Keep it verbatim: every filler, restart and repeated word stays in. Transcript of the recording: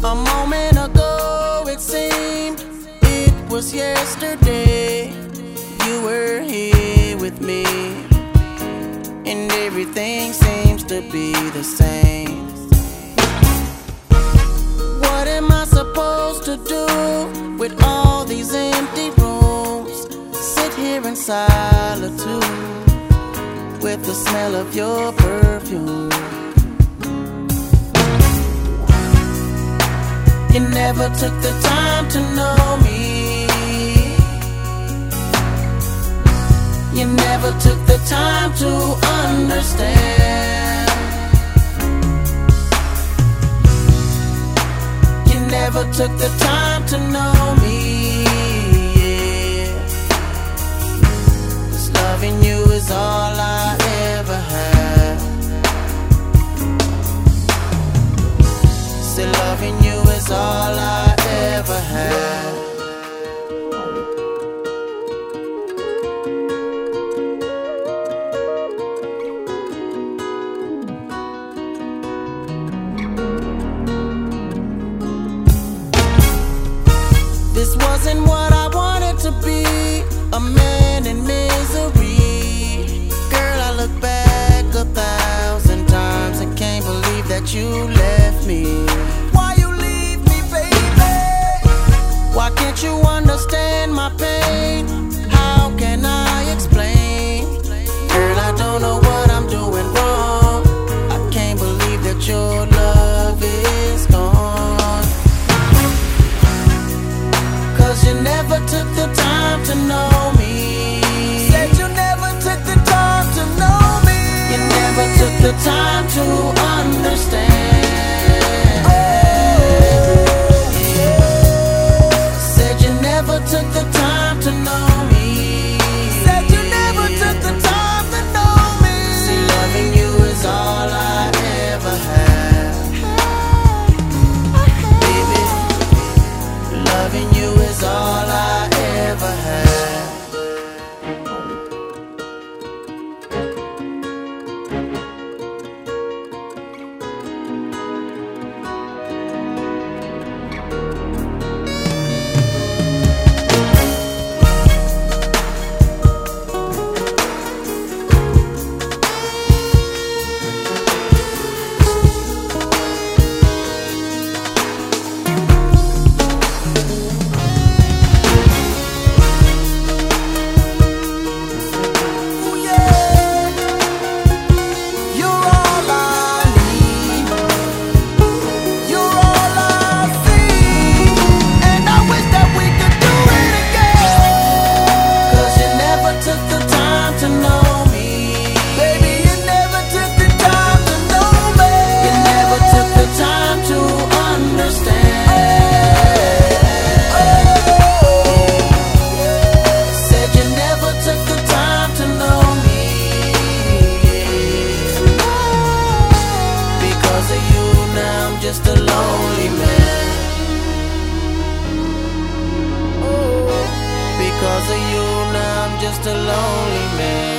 A moment ago it seemed it was yesterday. You were here with me, and everything seems to be the same. What am I supposed to do with all these empty rooms? Sit here in solitude with the smell of your perfume. You never took the time to know me. You never took the time to understand. You never took the time to know me, yeah. 'Cause loving you is all I ever had. Still loving you is all I ever had. This wasn't what I wanted to be, a man in misery. Girl, I look back a thousand times and can't believe that you left me. Why you leave me, baby? Why can't you understand my pain? How can I explain? Girl, I don't know what I'm doing wrong. I can't believe that your love is gone. 'Cause you never took the time to know me. Said you never took the time to know me. You never took the time to understand. Oh, yeah. Said you never took the time to know me. Said you never took the time to know me. See, loving you is all I ever had. Baby, loving you is all I ever had. Just a lonely man. Oh, because of you now I'm just a lonely man.